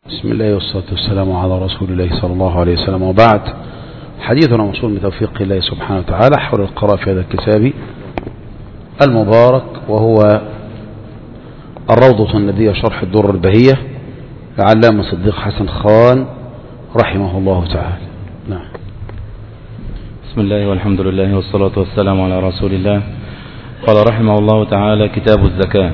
بسم الله والصلاة والسلام على رسول الله صلى الله عليه وسلم، وبعد. حديثنا موصول بتوفيق الله سبحانه وتعالى حول القراءة في هذا الكتاب المبارك، وهو الروضة الندية شرح الدر البهية لعلامة صديق حسن خان رحمه الله تعالى. نعم. بسم الله والحمد لله والصلاة والسلام على رسول الله. قال رحمه الله تعالى: كتاب الزكاة.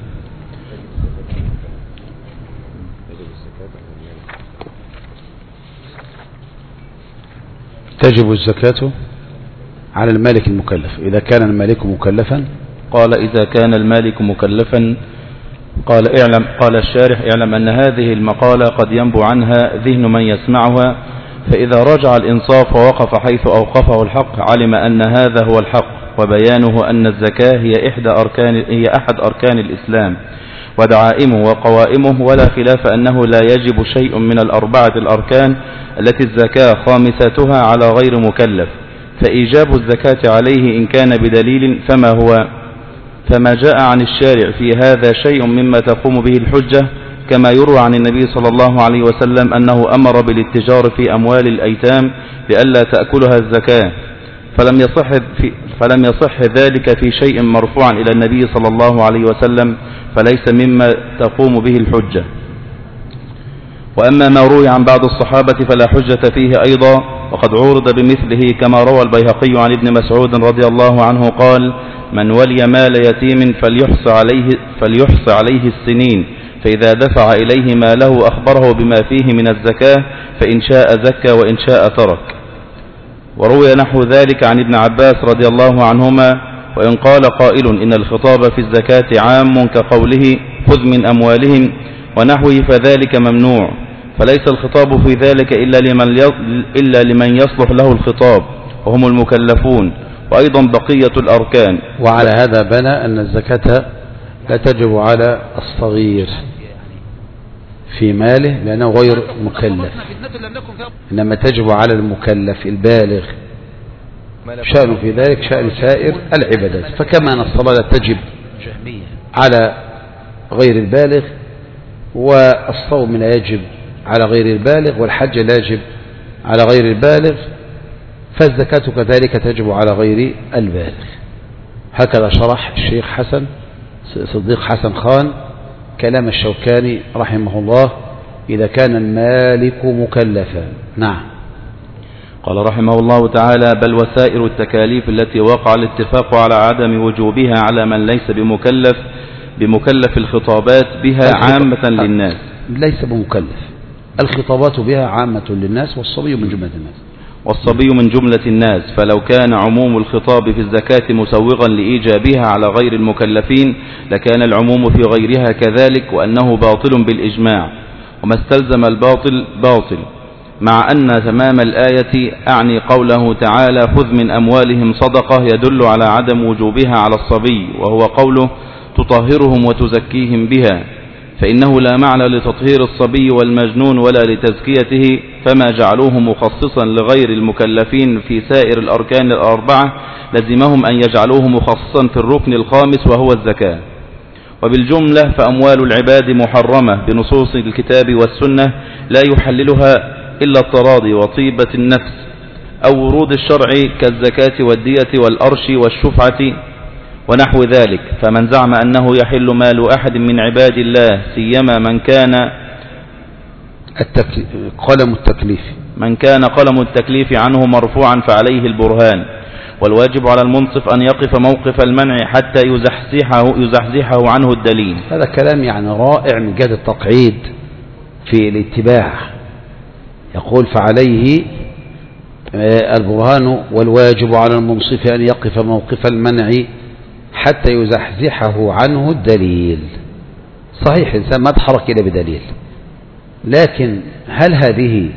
تجب الزكاة على المالك المكلف إذا كان المالك مكلفا. قال: إذا كان المالك مكلفا. قال الشارح: اعلم أن هذه المقالة قد ينبو عنها ذهن من يسمعها، فإذا رجع الإنصاف ووقف حيث أوقفه الحق علم أن هذا هو الحق، وبيانه أن الزكاة هي أحد أركان الإسلام ودعائمه وقوائمه، ولا خلاف أنه لا يجب شيء من الأربعة الأركان التي الزكاة خامستها على غير مكلف، فإيجاب الزكاة عليه إن كان بدليل فما جاء عن الشارع في هذا شيء مما تقوم به الحجة، كما يروى عن النبي صلى الله عليه وسلم أنه أمر بالاتجار في أموال الأيتام لئلا تأكلها الزكاة، فلم يصح ذلك في شيء مرفوعا إلى النبي صلى الله عليه وسلم، فليس مما تقوم به الحجة. وأما ما روي عن بعض الصحابة فلا حجة فيه أيضا، وقد عورض بمثله كما روى البيهقي عن ابن مسعود رضي الله عنه قال: من ولي مال يتيم فليحص عليه السنين، فإذا دفع إليه ماله أخبره بما فيه من الزكاة، فإن شاء زكى وإن شاء ترك. وروي نحو ذلك عن ابن عباس رضي الله عنهما. وإن قال قائل إن الخطاب في الزكاة عام كقوله خذ من أموالهم ونحوه فذلك ممنوع، فليس الخطاب في ذلك إلا لمن يصلح له الخطاب وهم المكلفون، وأيضا بقية الأركان. وعلى هذا بنى أن الزكاة لا تجب على الصغير في ماله لأنه غير مكلف، إنما تجب على المكلف البالغ، شأن في ذلك شأن سائر العبادات. فكما أن الصلاة لا تجب على غير البالغ، والصوم لا يجب على غير البالغ، والحج لا يجب على غير البالغ، فالزكاة كذلك تجب على غير البالغ. هكذا شرح الشيخ صديق حسن خان كلام الشوكاني رحمه الله إذا كان المالك مكلفا. نعم. قال رحمه الله تعالى: بل وسائر التكاليف التي وقع الاتفاق على عدم وجوبها على من ليس بمكلف الخطابات بها عامة للناس. ليس بمكلف، الخطابات بها عامة للناس، والصبي من جملة الناس. فلو كان عموم الخطاب في الزكاة مسوغا لإيجابها على غير المكلفين لكان العموم في غيرها كذلك، وأنه باطل بالإجماع، وما استلزم الباطل باطل، مع أن تمام الآية أعني قوله تعالى خذ من أموالهم صدقة يدل على عدم وجوبها على الصبي، وهو قوله تطهرهم وتزكيهم بها، فإنه لا معنى لتطهير الصبي والمجنون ولا لتزكيته، فما جعلوه مخصصا لغير المكلفين في سائر الأركان الأربعة لزمهم أن يجعلوه مخصصا في الركن الخامس وهو الزكاة. وبالجملة فأموال العباد محرمة بنصوص الكتاب والسنة لا يحللها إلا التراضي وطيبة النفس أو ورود الشرع كالزكاة والدية والأرش والشفعة ونحو ذلك. فمن زعم أنه يحل مال أحد من عباد الله سيما من كان قلم التكليف عنه مرفوعا فعليه البرهان، والواجب على المنصف أن يقف موقف المنع حتى يزحزحه عنه الدليل. هذا كلام يعني رائع من جهة التقعيد في الاتباع. يقول فعليه البرهان والواجب على المنصف أن يقف موقف المنع حتى يزحزحه عنه الدليل. صحيح الإنسان ما تحرك إلا بدليل، لكن هل هذه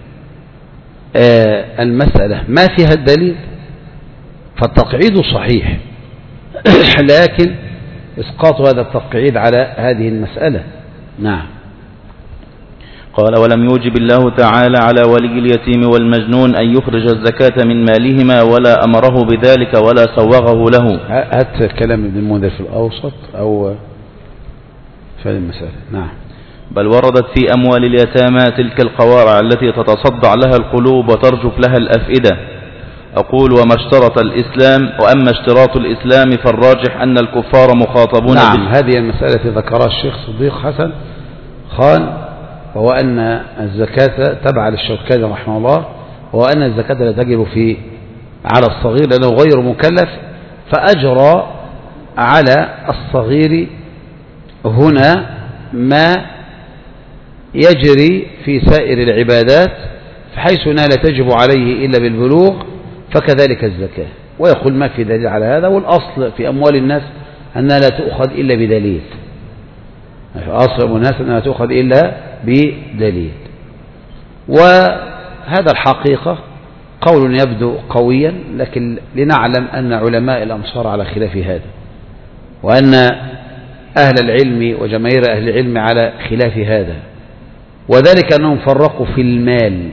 المسألة ما فيها الدليل؟ فالتقعيد صحيح لكن إسقاط هذا التقعيد على هذه المسألة. نعم. قال: ولم يوجب الله تعالى على ولي اليتيم والمجنون أن يخرج الزكاة من مالهما ولا أمره بذلك ولا سوغه له. هات كلام ابن المنذر في الأوسط أو في هذه المسألة. نعم. بل وردت في أموال اليتامى تلك القوارع التي تتصدع لها القلوب وترجف لها الأفئدة. أقول وأما اشتراط الإسلام فالراجح أن الكفار مخاطبون. نعم، هذه المسألة التي ذكرها الشيخ صديق حسن خان، وهو أن الزكاة تبع للشوكاني رحمه الله، وهو أن الزكاة لا تجب على الصغير لأنه غير مكلف، فأجرى على الصغير هنا ما يجري في سائر العبادات، فحيث لا تجب عليه إلا بالبلوغ فكذلك الزكاة. ويقول ما في دليل على هذا، والأصل في أموال الناس أنها لا تؤخذ إلا بدليل. أصل أموال الناس أنها لا تؤخذ إلا بدليل. وهذا الحقيقة قول يبدو قويا، لكن لنعلم أن علماء الأمصار على خلاف هذا، وأن أهل العلم وجماهير أهل العلم على خلاف هذا، وذلك أنهم فرقوا في المال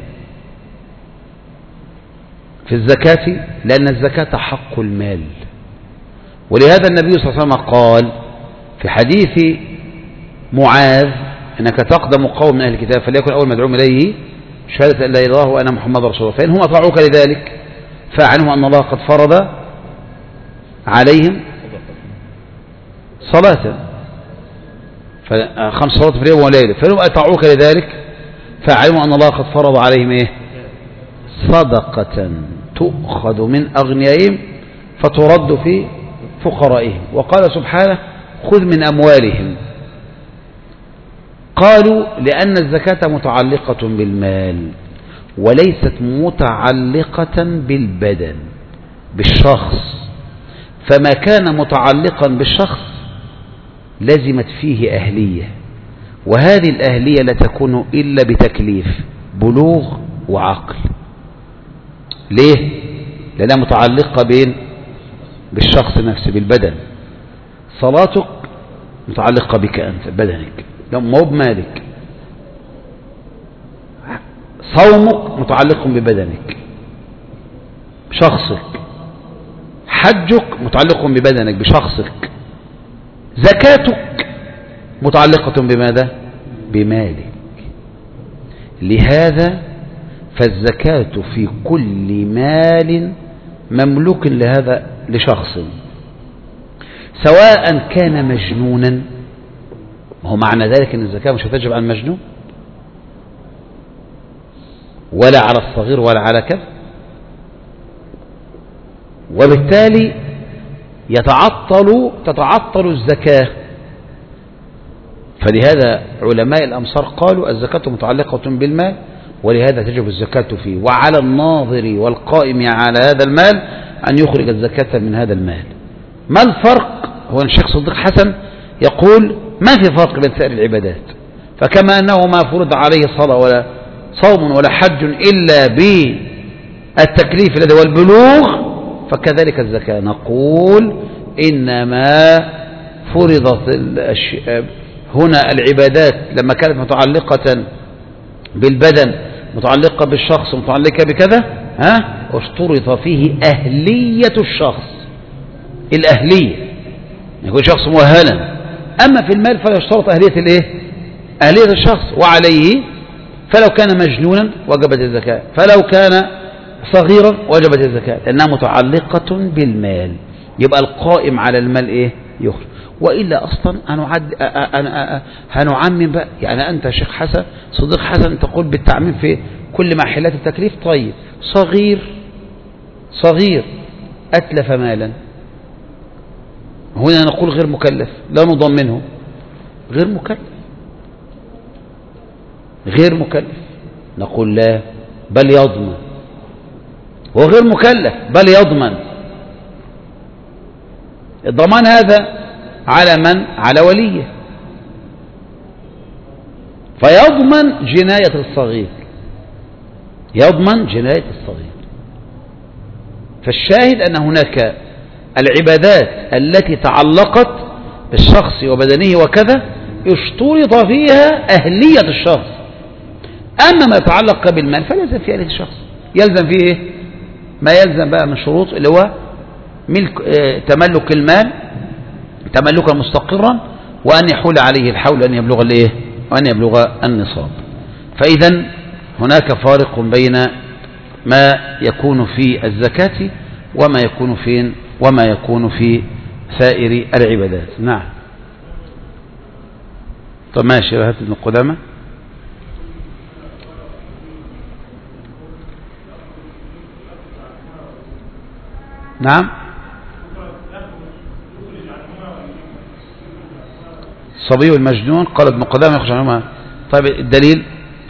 في الزكاة، لأن الزكاة حق المال. ولهذا النبي صلى الله عليه وسلم قال في حديث معاذ: إنك تقدم قوم من أهل الكتاب فليكن أول مدعوم إليه شهادة أن لا إله إلا الله وأن محمد رسول الله، فإن هم أطاعوك لذلك فاعلمهم أن الله قد فرض عليهم صلاة 5 صلوات في اليوم وليلة، فإن هم أطاعوك لذلك فاعلمهم أن الله قد فرض عليهم صدقة تؤخذ من أغنيائهم فترد في فقرائهم. وقال سبحانه: خذ من أموالهم. قالوا لأن الزكاة متعلقة بالمال وليست متعلقة بالبدن بالشخص، فما كان متعلقا بالشخص لزمت فيه أهلية، وهذه الأهلية لا تكون إلا بتكليف بلوغ وعقل. ليه؟ لأنها متعلقة بالشخص نفسه بالبدن. صلاتك متعلقة بك أنت بدنك، مو بمالك. صومك متعلق ببدنك شخصك. حجك متعلق ببدنك بشخصك. زكاتك متعلقة بماذا؟ بمالك. لهذا فالزكاة في كل مال مملوك لهذا لشخص، سواء كان مجنونا. وهو معنى ذلك أن الزكاة مش هتجب على المجنون ولا على الصغير ولا على كذا، وبالتالي تتعطل الزكاة. فلهذا علماء الأمصار قالوا الزكاة متعلقة بالمال، ولهذا تجب الزكاة فيه، وعلى الناظر والقائم على هذا المال أن يخرج الزكاة من هذا المال. ما الفرق؟ هو الشيخ صديق حسن يقول ما في فرق بين سائر العبادات، فكما أنه ما فرض عليه صلاة ولا صوم ولا حج إلا بالتكليف الذي هو البلوغ، فكذلك الزكاة. نقول إنما فرضت هنا العبادات لما كانت متعلقة بالبدن، متعلقة بالشخص، متعلقة بكذا، واشترط فيه أهلية الشخص، الأهلية يكون شخص مؤهلا. أما في المال فلا يشترط أهلية الشخص، وعليه فلو كان مجنونا وجبت الزكاة، فلو كان صغيرا وجبت الزكاة، لأنها متعلقة بالمال. يبقى القائم على المال يخرج. وإلا أصلا هنعمم بقى. يعني أنت شيخ حسن صديق حسن تقول بالتعميم في كل محلات التكليف. طيب صغير أتلف مالا، هنا نقول غير مكلف، لا نضمنه، غير مكلف. نقول لا، بل يضمن. وغير مكلف بل يضمن. الضمان هذا على من؟ على وليه، فيضمن جناية الصغير، فالشاهد أن هناك العبادات التي تعلقت بالشخص وبدنه وكذا اشترط فيها أهلية الشخص. أما ما يتعلق بالمال فليس فيه أهلية الشخص، يلزم فيه ما يلزم بقى من شروط، اللي هو تملك المال تملكا مستقرا، وأن يحول عليه الحول أن يبلغ وأن يبلغ النصاب. فإذا هناك فارق بين ما يكون في الزكاة وما يكون في سائر العبادات. نعم. طب ماشي، هات ابن قدامة. نعم. الصبي والمجنون قال ابن قدامة يخرج عنهما. طيب الدليل؟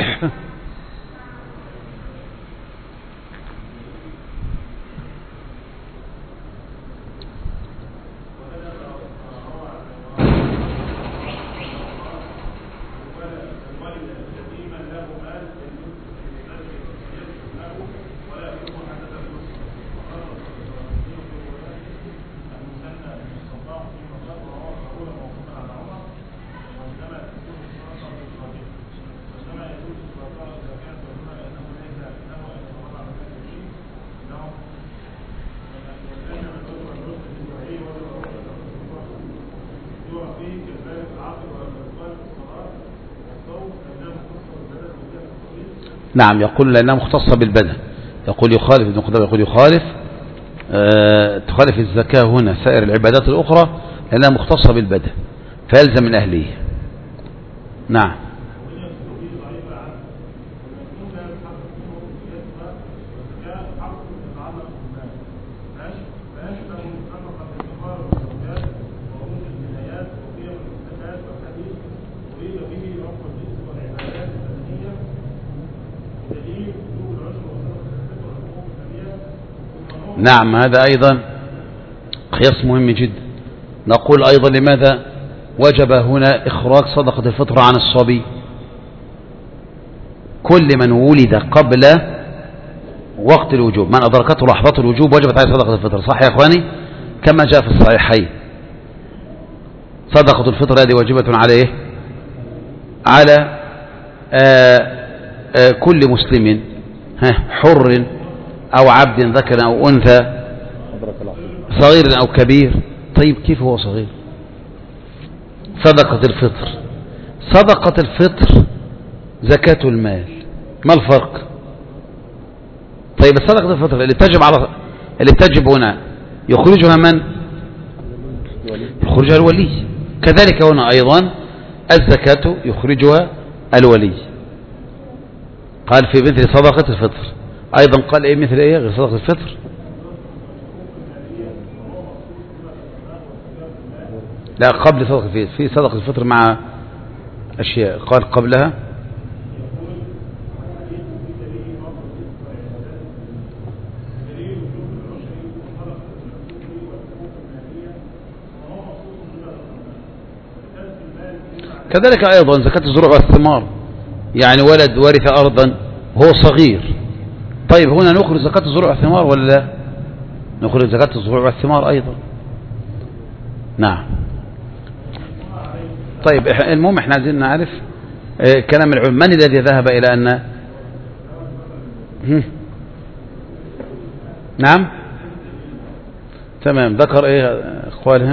نعم، يقول لأنها مختصة بالبدن. يقول يخالف ابن قدامة، يقول تخالف الزكاة هنا سائر العبادات الأخرى لأنها مختصة بالبدن فيلزم من أهليه. نعم. نعم، هذا أيضا قياس مهم جدا. نقول أيضا لماذا وجب هنا إخراج صدقة الفطر عن الصبي؟ كل من ولد قبل وقت الوجوب، من أدركته لحظة الوجوب وجبت عليه صدقة الفطر. صح يا أخواني؟ كما جاء في الصحيحين صدقة الفطر هذه واجبة عليه على كل مسلم حر أو عبد ذكر أو أنثى، صغير أو كبير. طيب كيف هو صغير؟ صدقة الفطر زكاة المال، ما الفرق؟ طيب صدقة الفطر اللي بتجب هنا يخرجها من؟ يخرجها الولي. كذلك هنا أيضا الزكاة يخرجها الولي. قال في مثل صدقة الفطر أيضا قال إيه مثل إيه غير صدقة الفطر؟ لا، قبل صدقة في صدقة الفطر مع أشياء قال قبلها كذلك أيضا زكاة الزروع والثمار، يعني ولد ورث أرضا وهو صغير. طيب هنا نخرج زكاة الزروع والثمار ولا لا؟ نخرج زكاة الزروع والثمار أيضا. نعم. طيب المهم احنا عايزين نعرف كلام العلماء. من الذي ذهب إلى أن نعم تمام ذكر ايه اخوانها؟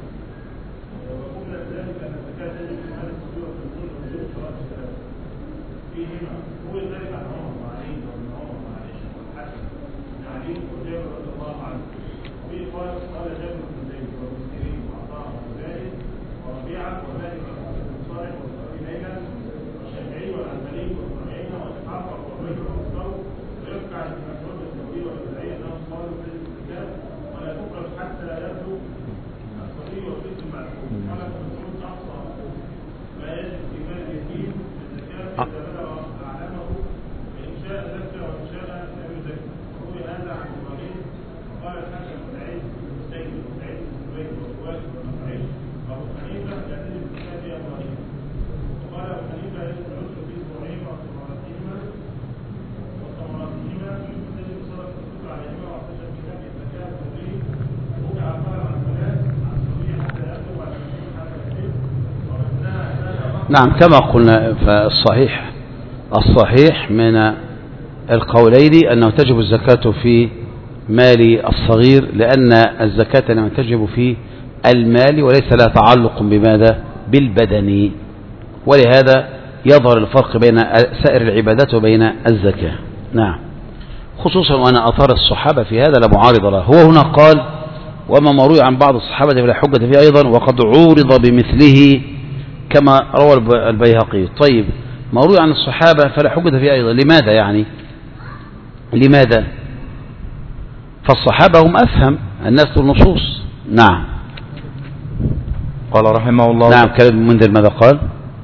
نعم كما قلنا فالصحيح من القولين أنه تجب الزكاة في مال الصغير، لأن الزكاة لما تجب في المال وليس لها تعلق بماذا؟ بالبدن. ولهذا يظهر الفرق بين سائر العبادات وبين الزكاة. نعم. خصوصا وأن أثار الصحابة في هذا لا معارض له. هو هنا قال وما مروي عن بعض الصحابة فلا حجة فيه أيضا وقد عورض بمثله كما روى البيهقي. طيب مروي عن الصحابة فلا حجة فيه أيضا، لماذا يعني؟ لماذا؟ فالصحابة هم أفهم الناس النصوص. نعم. قال رحمه الله. نعم. كلام المنذر ماذا قال؟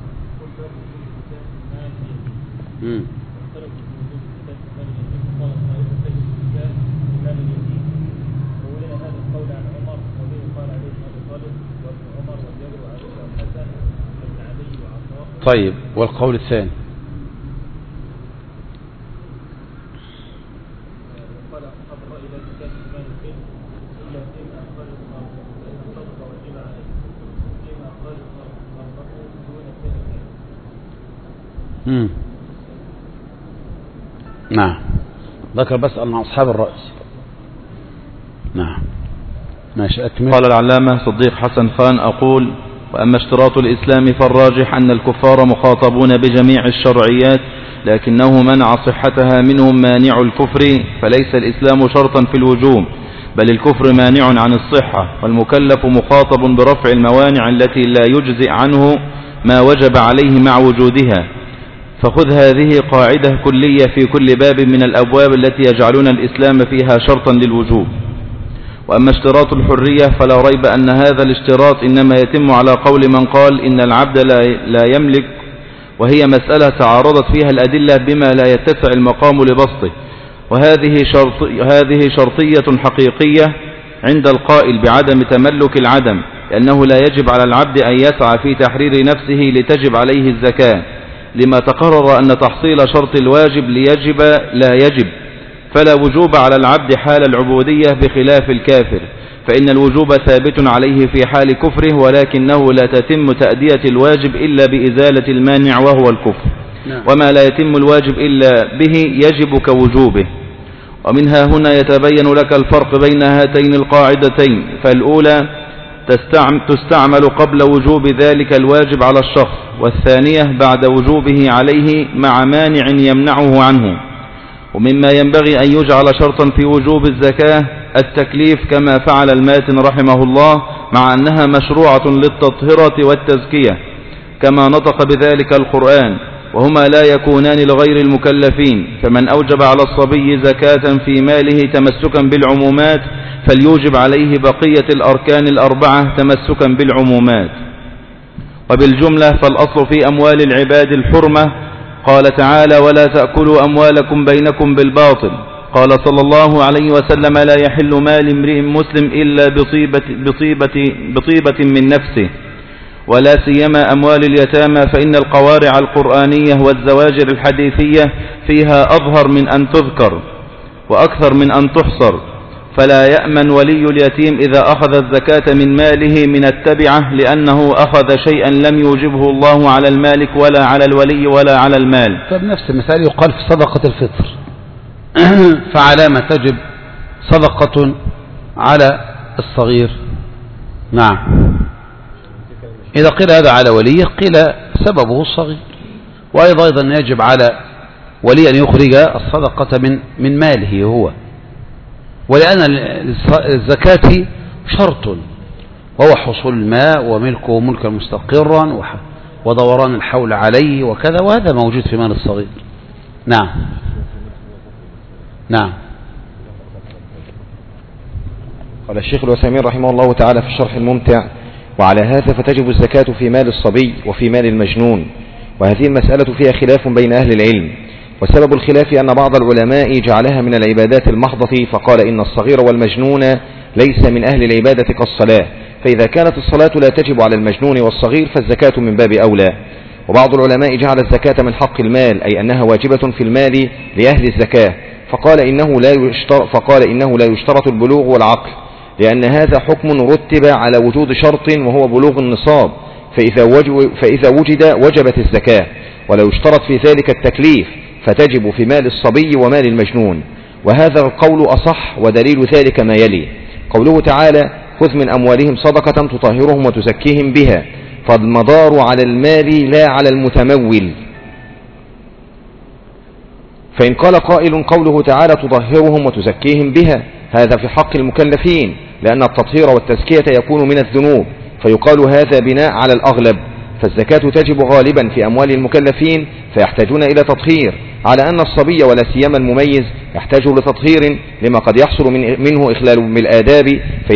طيب والقول الثاني؟ نعم. ذكر بس أن أصحاب الرأس. نعم. ماشي أكمل. قال العلامة صديق حسن خان أقول: وأما اشتراط الإسلام فالراجح أن الكفار مخاطبون بجميع الشرعيات، لكنه منع صحتها منهم مانع الكفر، فليس الإسلام شرطا في الوجوب، بل الكفر مانع عن الصحة، والمكلف مخاطب برفع الموانع التي لا يجزئ عنه ما وجب عليه مع وجودها. فخذ هذه قاعدة كلية في كل باب من الأبواب التي يجعلون الإسلام فيها شرطا للوجوب. وأما اشتراط الحرية فلا ريب أن هذا الاشتراط إنما يتم على قول من قال إن العبد لا يملك، وهي مسألة تعارضت فيها الأدلة بما لا يتسع المقام لبسطه، وهذه شرطية حقيقية عند القائل بعدم تملك العدم، لأنه لا يجب على العبد أن يسعى في تحرير نفسه لتجب عليه الزكاة، لما تقرر أن تحصيل شرط الواجب ليجب لا يجب، فلا وجوب على العبد حال العبودية بخلاف الكافر، فإن الوجوب ثابت عليه في حال كفره، ولكنه لا تتم تأدية الواجب إلا بإزالة المانع وهو الكفر، وما لا يتم الواجب إلا به يجب كوجوبه. ومنها هنا يتبين لك الفرق بين هاتين القاعدتين، فالأولى تستعمل قبل وجوب ذلك الواجب على الشخص، والثانية بعد وجوبه عليه مع مانع يمنعه عنه. ومما ينبغي أن يجعل شرطا في وجوب الزكاة التكليف، كما فعل الماتن رحمه الله، مع أنها مشروعة للتطهرة والتزكية، كما نطق بذلك القرآن، وهما لا يكونان لغير المكلفين، فمن أوجب على الصبي زكاة في ماله تمسكا بالعمومات فليوجب عليه بقية الأركان الأربعة تمسكا بالعمومات. وبالجملة فالأصل في أموال العباد الحرمة، قال تعالى: ولا تأكلوا أموالكم بينكم بالباطل. قال صلى الله عليه وسلم: لا يحل مال امرئ مسلم إلا بطيبة من نفسه، ولا سيما أموال اليتامى، فإن القوارع القرآنية والزواجر الحديثية فيها أظهر من أن تذكر وأكثر من أن تحصر، فلا يأمن ولي اليتيم إذا أخذ الزكاة من ماله من التبعة، لأنه أخذ شيئا لم يوجبه الله على المالك ولا على الولي ولا على المال. فبنفس المثال يقال في صدقة الفطر فعلى ما تجب صدقة على الصغير. نعم. إذا قيل هذا على وليه قيل سببه الصغير، وأيضا يجب على ولي أن يخرج الصدقة من ماله هو، ولأن الزكاة شرط، وهو حصول الماء وملكه ملكا مستقرا ودوران الحول عليه وكذا، وهذا موجود في مال الصغير. نعم. نعم. قال الشيخ العثيمين رحمه الله تعالى في الشرح الممتع: وعلى هذا فتجب الزكاة في مال الصبي وفي مال المجنون، وهذه المسألة فيها خلاف بين أهل العلم، وسبب الخلاف أن بعض العلماء جعلها من العبادات المحضة، فقال إن الصغير والمجنون ليس من أهل العبادة كالصلاة، فإذا كانت الصلاة لا تجب على المجنون والصغير فالزكاة من باب أولى. وبعض العلماء جعل الزكاة من حق المال، أي أنها واجبة في المال لأهل الزكاة، فقال إنه لا يشترط البلوغ والعقل، لأن هذا حكم رتب على وجود شرط وهو بلوغ النصاب، فإذا وجد وجبت الزكاة، ولا يشترط في ذلك التكليف، فتجب في مال الصبي ومال المجنون. وهذا القول أصح، ودليل ذلك ما يلي: قوله تعالى: خذ من أموالهم صدقة تطهرهم وتزكيهم بها، فالمدار على المال لا على المتمول. فإن قال قائل قوله تعالى تطهرهم وتزكيهم بها، هذا في حق المكلفين، لأن التطهير والتزكية يكون من الذنوب، فيقال هذا بناء على الأغلب، فالزكاة تجب غالبا في أموال المكلفين فيحتاجون إلى تطهير، على أن الصبي ولا سيما المميز يحتاج لتطهير لما قد يحصل منه إخلال بالآداب،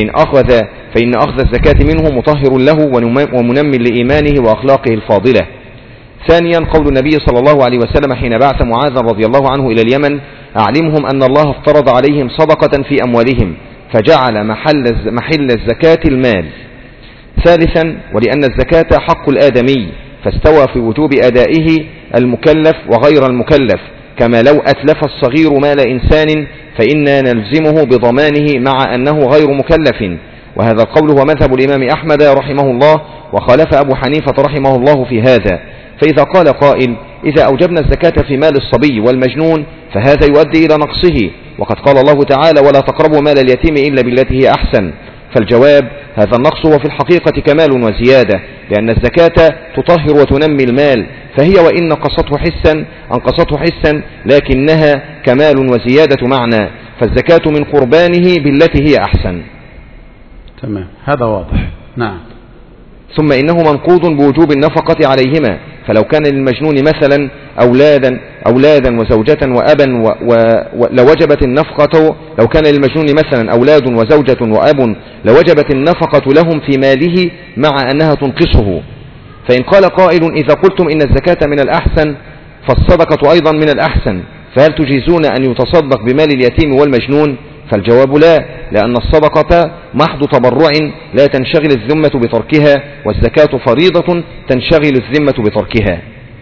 فإن أخذ الزكاة منه مطهر له ومنمي لإيمانه وأخلاقه الفاضلة. ثانيا قول النبي صلى الله عليه وسلم حين بعث معاذ رضي الله عنه إلى اليمن: أعلمهم أن الله افترض عليهم صدقة في أموالهم فجعل محل الزكاة المال. ثالثا ولأن الزكاة حق الآدمي فاستوى في وجوب أدائه المكلف وغير المكلف، كما لو أتلف الصغير مال إنسان فإنا نلزمه بضمانه مع أنه غير مكلف. وهذا القول هو مذهب الإمام أحمد رحمه الله، وخالف أبو حنيفة رحمه الله في هذا. فإذا قال قائل إذا أوجبنا الزكاة في مال الصبي والمجنون فهذا يؤدي إلى نقصه، وقد قال الله تعالى ولا تقربوا مال اليتيم إلا بالتي هي أحسن، فالجواب هذا النقص هو في الحقيقة كمال وزيادة، لأن الزكاة تطهر وتنمي المال، فهي وإن أنقصته حسا لكنها كمال وزيادة معنى، فالزكاة من قربانه بالتي هي أحسن. تمام، هذا واضح. نعم. ثم إنه منقوض بوجوب النفقة عليهما، فلو كان للمجنون مثلا أولادا وزوجة وأبا لوجبت النفقة، لو كان للمجنون مثلا أولاد وزوجة وأب لوجبت النفقة لهم في ماله مع أنها تنقصه. فإن قال قائل إذا قلتم إن الزكاة من الأحسن فالصدقة أيضا من الأحسن، فهل تجيزون أن يتصدق بمال اليتيم والمجنون؟ فالجواب لا، لأن الصدقة محض تبرع لا تنشغل الذمة بتركها، والزكاة فريضة تنشغل الذمة بتركها.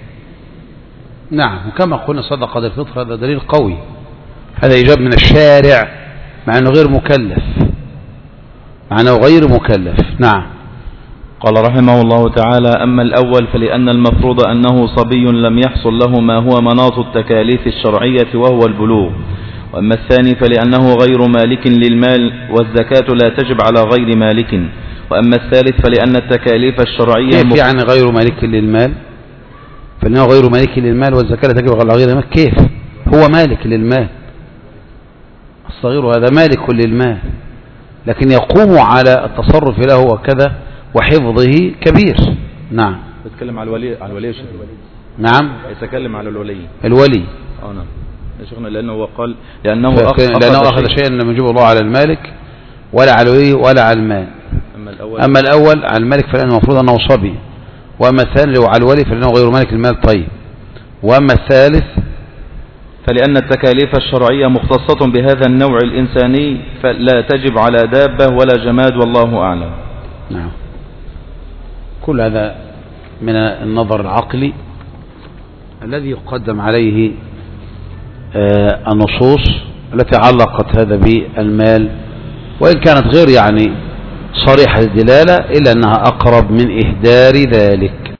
نعم، وكما قلنا صدقة الفطر هذا دليل قوي، هذا إيجاب من الشارع مع أنه غير مكلف. نعم. قال رحمه الله تعالى: أما الأول فلأن المفروض أنه صبي لم يحصل له ما هو مناط التكاليف الشرعية وهو البلوغ. وأما الثاني فلأنه غير مالك للمال والزكاة لا تجب على غير مالك. وأما الثالث فلأن التكاليف الشرعية كيف يعني غير مالك للمال؟ فإنه غير مالك للمال والزكاة لا تجب على غير مالك. كيف هو مالك للمال؟ الصغير هذا مالك للمال، لكن يقوم على التصرف له وكذا وحفظه كبير. نعم. يتكلم على الولي الشيخ. نعم، يتكلم على الولي. نعم يا شيخنا، لأنه لأنه أخذ شيئا لم يجب الله على المالك ولا على الولي ولا على المال. أما الأول على المالك فلأنه المفروض أنه صبي، وأما الثاني لو على الولي فلأنه غير مالك المال. طيب، وأما الثالث فلأن التكاليف الشرعية مختصة بهذا النوع الإنساني فلا تجب على دابة ولا جماد، والله أعلم. نعم، كل هذا من النظر العقلي الذي يقدم عليه النصوص التي علقت هذا بالمال، وإن كانت غير صريحة الدلالة إلا أنها أقرب من إهدار ذلك.